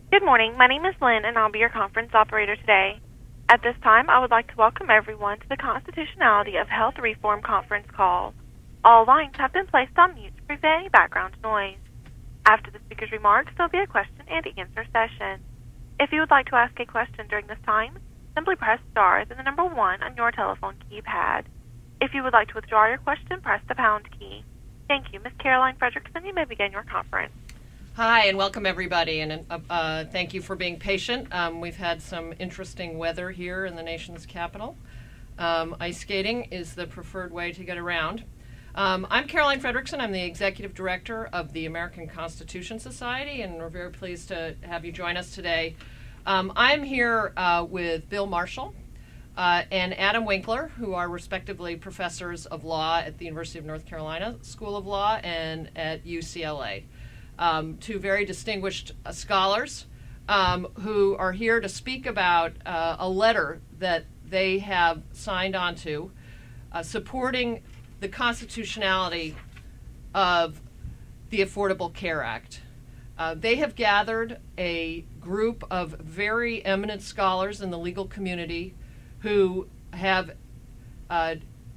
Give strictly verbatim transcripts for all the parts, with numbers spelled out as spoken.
Good morning. My name is Lynn, and I'll be your conference operator today. At this time, I would like to welcome everyone to the Constitutionality of Health Reform conference call. All lines have been placed on mute to prevent any background noise. After the speaker's remarks, there will be a question and answer session. If you would like to ask a question during this time, simply press star then the number one on your telephone keypad. If you would like to withdraw your question, press the pound key. Thank you. Miz Caroline Frederickson, you may begin your conference. Hi, and welcome everybody, and uh, uh, thank you for being patient. Um, we've had some interesting weather here in the nation's capital. Um, ice skating is the preferred way to get around. Um, I'm Caroline Frederickson. I'm the Executive Director of the American Constitution Society, and we're very pleased to have you join us today. Um, I'm here uh, with Bill Marshall uh, and Adam Winkler, who are respectively professors of law at the University of North Carolina School of Law and at U C L A. Um, two very distinguished uh, scholars um, who are here to speak about uh, a letter that they have signed on to uh, supporting the constitutionality of the Affordable Care Act. Uh, they have gathered a group of very eminent scholars in the legal community who have uh,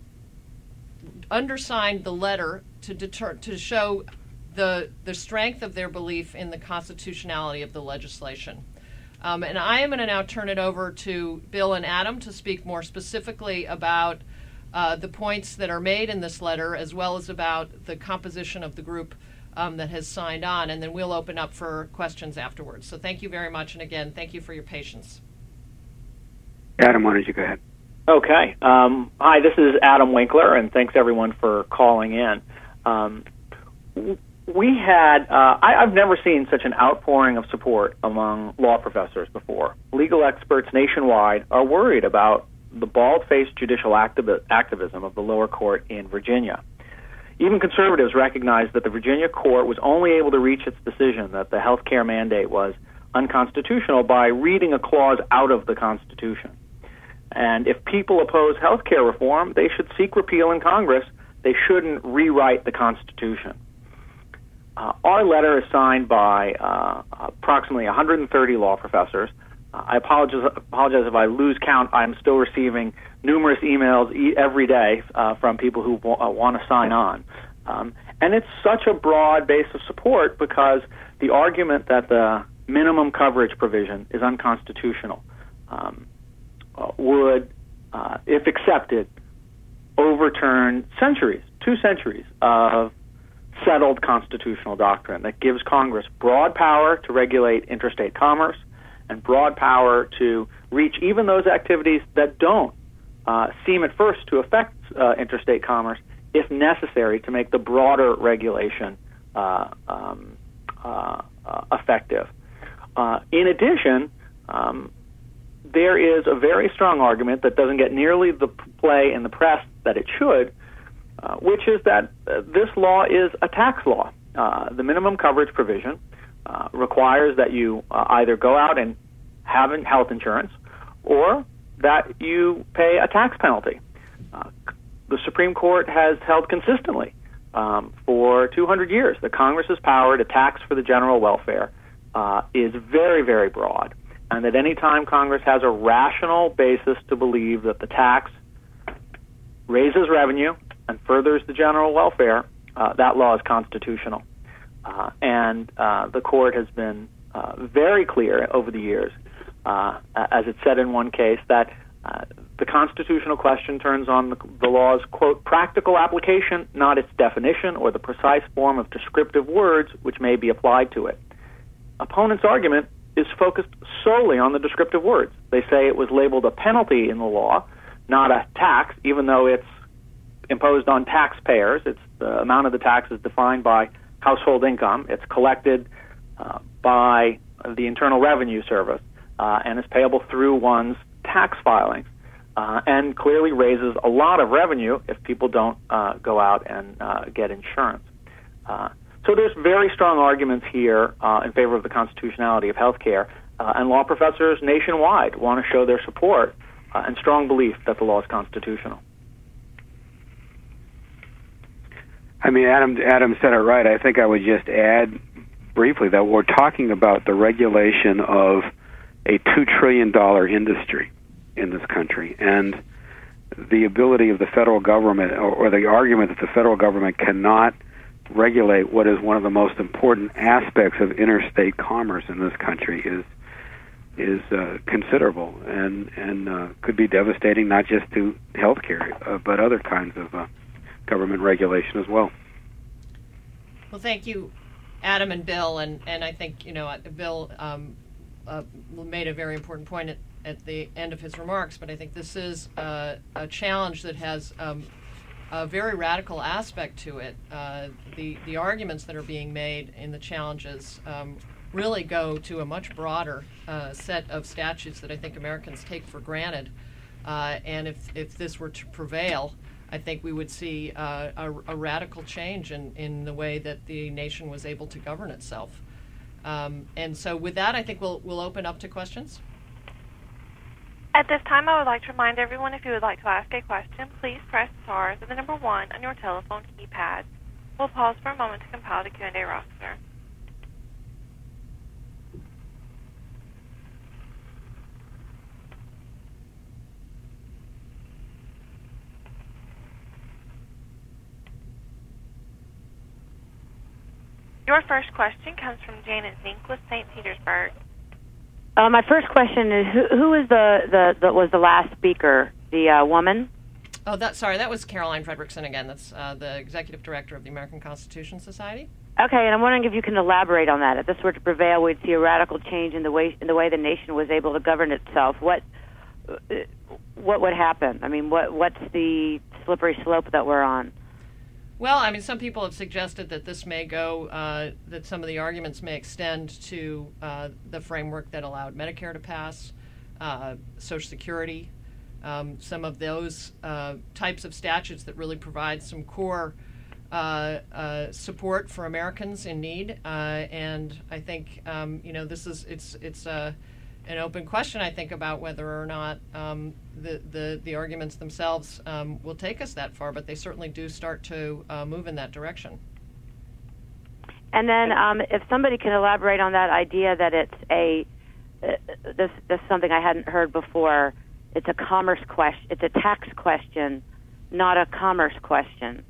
undersigned the letter to deter- to show the the strength of their belief in the constitutionality of the legislation. Um, and I am going to now turn it over to Bill and Adam to speak more specifically about uh, the points that are made in this letter, as well as about the composition of the group um, that has signed on, and then we'll open up for questions afterwards. So thank you very much, and again, thank you for your patience. Adam, why don't you go ahead? Okay. Um, hi, this is Adam Winkler, and thanks everyone for calling in. Um, We had, uh, I, I've never seen such an outpouring of support among law professors before. Legal experts nationwide are worried about the bald-faced judicial activi- activism of the lower court in Virginia. Even conservatives recognize that the Virginia court was only able to reach its decision that the health care mandate was unconstitutional by reading a clause out of the Constitution. And if people oppose health care reform, they should seek repeal in Congress. They shouldn't rewrite the Constitution. Uh, our letter is signed by uh, approximately one hundred thirty law professors. Uh, I apologize, apologize if I lose count. I'm still receiving numerous emails e- every day uh, from people who w- uh, want to sign on. Um, and it's such a broad base of support because the argument that the minimum coverage provision is unconstitutional um, uh, would, uh, if accepted, overturn centuries, two centuries of settled constitutional doctrine that gives Congress broad power to regulate interstate commerce and broad power to reach even those activities that don't uh, seem at first to affect uh, interstate commerce, if necessary, to make the broader regulation uh, um, uh, uh, effective. Uh, in addition, um, there is a very strong argument that doesn't get nearly the play in the press that it should, Uh, which is that uh, this law is a tax law. Uh, the minimum coverage provision uh, requires that you uh, either go out and have health insurance or that you pay a tax penalty. Uh, the Supreme Court has held consistently um, for two hundred years that Congress's power to tax for the general welfare uh, is very, very broad, and that any time Congress has a rational basis to believe that the tax raises revenue and furthers the general welfare, uh, that law is constitutional. Uh, and uh, the court has been uh, very clear over the years, uh, as it said in one case, that uh, the constitutional question turns on the, the law's, quote, practical application, not its definition or the precise form of descriptive words which may be applied to it. Opponents' argument is focused solely on the descriptive words. They say it was labeled a penalty in the law, not a tax, even though it's imposed on taxpayers. It's the amount of the tax is defined by household income. It's collected uh, by the Internal Revenue Service uh, and is payable through one's tax filings, uh, and clearly raises a lot of revenue if people don't uh, go out and uh, get insurance. Uh, so there's very strong arguments here uh, in favor of the constitutionality of health care, uh, and law professors nationwide want to show their support uh, and strong belief that the law is constitutional. I mean, Adam Adam said it right. I think I would just add briefly that we're talking about the regulation of a two trillion dollars industry in this country, and the ability of the federal government, or, or the argument that the federal government cannot regulate what is one of the most important aspects of interstate commerce in this country is is uh, considerable, and and uh, could be devastating not just to healthcare, uh, but other kinds of uh, government regulation as well. Well, thank you, Adam and Bill, and, and I think, you know, Bill um, uh, made a very important point at, at the end of his remarks, but I think this is uh, a challenge that has um, a very radical aspect to it. Uh, the, the arguments that are being made in the challenges um, really go to a much broader uh, set of statutes that I think Americans take for granted. Uh, and if, if this were to prevail, I think we would see uh, a, a radical change in, in the way that the nation was able to govern itself. Um, and so with that, I think we'll, we'll open up to questions. At this time, I would like to remind everyone, if you would like to ask a question, please press star then the number one on your telephone keypad. We'll pause for a moment to compile the Q and A roster. Your first question comes from Janet Zink with Saint Petersburg. Uh, my first question is who, who is the, the, the was the last speaker? The uh, woman? Oh, that sorry, that was Caroline Fredrickson again. That's uh, the executive director of the American Constitution Society. Okay, and I'm wondering if you can elaborate on that. If this were to prevail, we'd see a radical change in the way in the way the nation was able to govern itself. What uh, what would happen? I mean, what what's the slippery slope that we're on? Well, I mean, some people have suggested that this may go, uh, that some of the arguments may extend to uh, the framework that allowed Medicare to pass, uh, Social Security, um, some of those uh, types of statutes that really provide some core uh, uh, support for Americans in need. Uh, and I think, um, you know, this is, it's, it's uh, an open question, I think, about whether or not um, the, the, the arguments themselves um, will take us that far, but they certainly do start to uh, move in that direction. And then um, if somebody can elaborate on that idea that it's a, uh, this, this is something I hadn't heard before, it's a commerce question, it's a tax question, not a commerce question.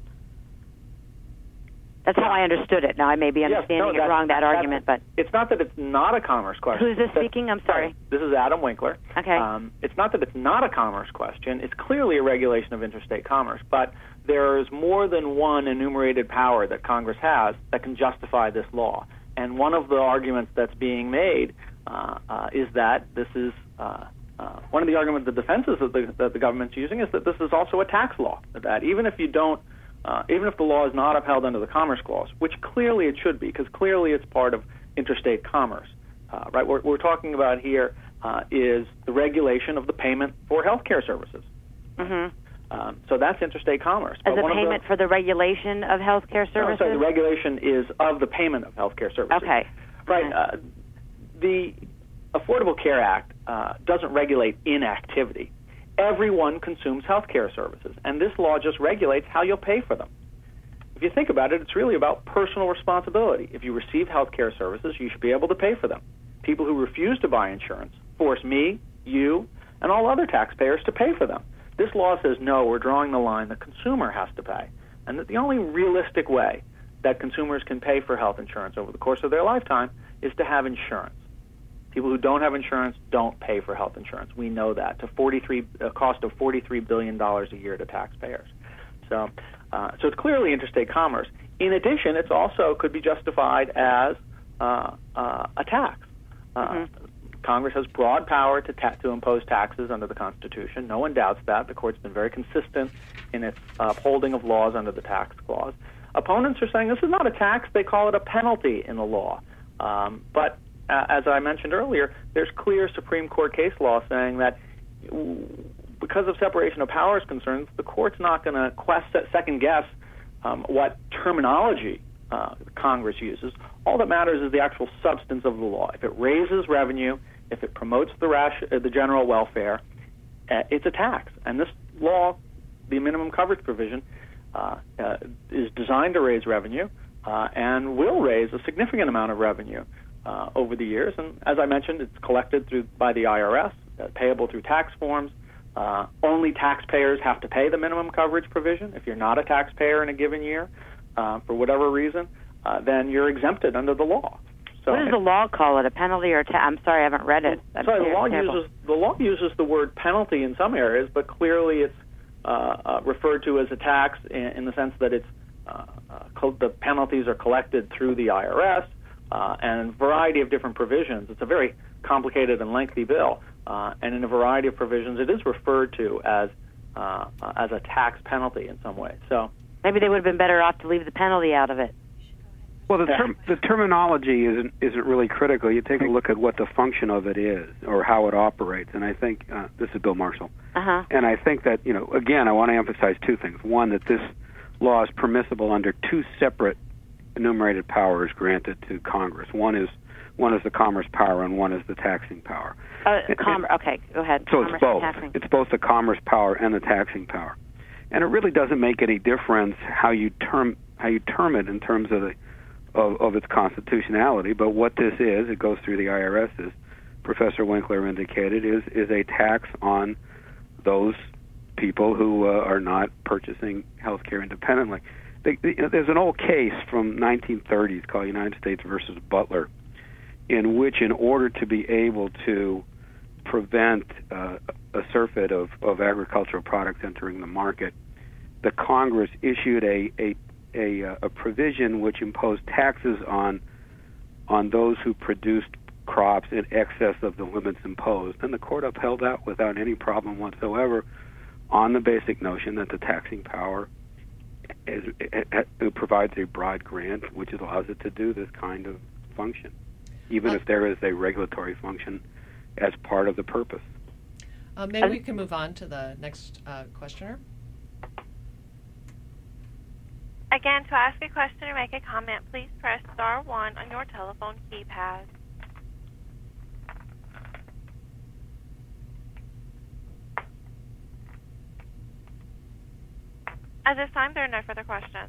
That's how I understood it. Now, I may be understanding yes, no, it wrong, that, that argument, but... It's not that it's not a commerce question. Who's this speaking? I'm sorry. This is Adam Winkler. Okay. Um, it's not that it's not a commerce question. It's clearly a regulation of interstate commerce, but there's more than one enumerated power that Congress has that can justify this law. And one of the arguments that's being made uh, uh, is that this is... Uh, uh, one of the arguments, the defenses that the, that the government's using is that this is also a tax law, that even if you don't Uh, even if the law is not upheld under the Commerce Clause, which clearly it should be, because clearly it's part of interstate commerce, uh, right? What we're talking about here uh, is the regulation of the payment for health care services. Mm-hmm. Um, so that's interstate commerce. As but a one payment of the, for the regulation of health care services? No, sorry, the regulation is of the payment of health care services. Okay. Right. Okay. Uh, the Affordable Care Act uh, doesn't regulate inactivity. Everyone consumes health care services, and this law just regulates how you'll pay for them. If you think about it, it's really about personal responsibility. If you receive health care services, you should be able to pay for them. People who refuse to buy insurance force me, you, and all other taxpayers to pay for them. This law says, no, we're drawing the line, the consumer has to pay, and that the only realistic way that consumers can pay for health insurance over the course of their lifetime is to have insurance. People who don't have insurance don't pay for health insurance. We know that, to forty-three a cost of forty-three billion dollars a year to taxpayers. So, uh, so it's clearly interstate commerce. In addition, it's also could be justified as uh, uh, a tax. Uh, mm-hmm. Congress has broad power to ta- to impose taxes under the Constitution. No one doubts that. The Court's been very consistent in its upholding of laws under the tax clause. Opponents are saying this is not a tax; they call it a penalty in the law. Um, but Uh, as I mentioned earlier, there's clear Supreme Court case law saying that because of separation of powers concerns, the Court's not going to second-guess um, what terminology uh, Congress uses. All that matters is the actual substance of the law. If it raises revenue, if it promotes the, ration, uh, the general welfare, uh, it's a tax. And this law, the minimum coverage provision, uh, uh, is designed to raise revenue. uh, and will raise a significant amount of revenue uh, over the years. And as I mentioned, it's collected through by the I R S, uh, payable through tax forms. Uh, only taxpayers have to pay the minimum coverage provision. If you're not a taxpayer in a given year, uh, for whatever reason, uh, then you're exempted under the law. So, what does the law call it? A penalty or a ta- I'm sorry, I haven't read it. I'm sorry, the law terrible. uses the law uses the word penalty in some areas, but clearly it's uh, uh, referred to as a tax in, in the sense that it's uh, uh, co- the penalties are collected through the I R S uh, and a variety of different provisions. It's a very complicated and lengthy bill. Uh, and in a variety of provisions, it is referred to as uh, uh, as a tax penalty in some way. So maybe they would have been better off to leave the penalty out of it. Well, the, term, the terminology isn't isn't really critical. You take a look at what the function of it is or how it operates, and I think uh, this is Bill Marshall. Uh-huh. And I think that, you know, again, I want to emphasize two things. One, that this law is permissible under two separate enumerated powers granted to Congress. One is one is the commerce power, and one is the taxing power. Uh, com- okay, go ahead. So commerce it's both. And taxing. It's both the commerce power and the taxing power, and it really doesn't make any difference how you term how you term it in terms of the of, of its constitutionality. But what this is, it goes through the I R S, as Professor Winkler indicated, is is a tax on those people who uh, are not purchasing health care independently. They, you know, there's an old case from nineteen thirties called United States versus Butler, in which, in order to be able to prevent uh, a surfeit of, of agricultural products entering the market, the Congress issued a a, a a provision which imposed taxes on on those who produced crops in excess of the limits imposed. And the court upheld that without any problem whatsoever, on the basic notion that the taxing power is, it, it provides a broad grant which allows it to do this kind of function, even if there is a regulatory function as part of the purpose. Uh, maybe we can move on to the next uh, questioner. Again, to ask a question or make a comment, please press star one on your telephone keypad. At this time, there are no further questions.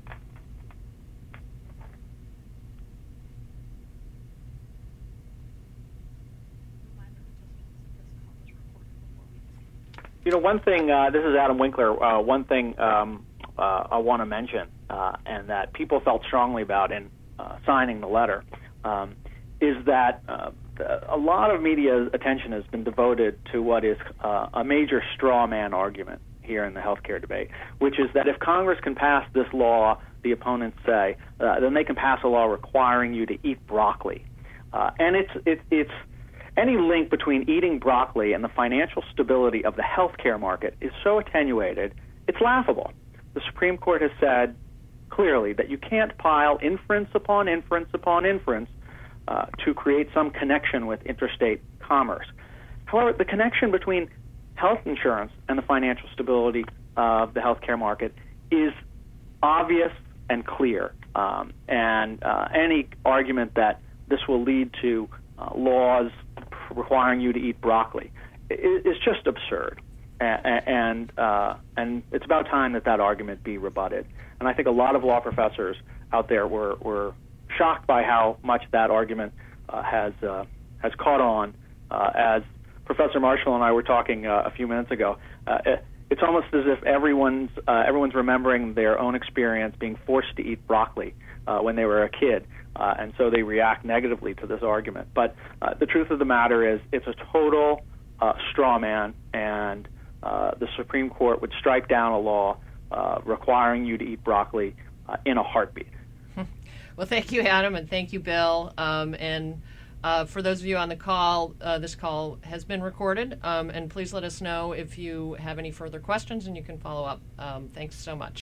You know, one thing, uh, this is Adam Winkler, uh, one thing um, uh, I want to mention, uh, and that people felt strongly about in uh, signing the letter, um, is that uh, a lot of media attention has been devoted to what is uh, a major straw man argument here in the healthcare debate, which is that if Congress can pass this law, the opponents say, uh, then they can pass a law requiring you to eat broccoli. Uh, and it's it, it's any link between eating broccoli and the financial stability of the healthcare market is so attenuated, it's laughable. The Supreme Court has said clearly that you can't pile inference upon inference upon inference uh, to create some connection with interstate commerce. However, the connection between health insurance and the financial stability of the healthcare market is obvious and clear. Um, and uh, any argument that this will lead to uh, laws requiring you to eat broccoli is just absurd. And and, uh, and it's about time that that argument be rebutted. And I think a lot of law professors out there were, were shocked by how much that argument uh, has uh, has caught on. Uh, as Professor Marshall and I were talking uh, a few minutes ago, uh, it's almost as if everyone's uh, everyone's remembering their own experience being forced to eat broccoli uh, when they were a kid, uh, and so they react negatively to this argument. But uh, the truth of the matter is, it's a total uh, straw man, and uh, the Supreme Court would strike down a law uh, requiring you to eat broccoli uh, in a heartbeat. Well, thank you, Adam, and thank you, Bill. Um, and uh, for those of you on the call, uh, this call has been recorded, um, and please let us know if you have any further questions, and you can follow up. Um, thanks so much.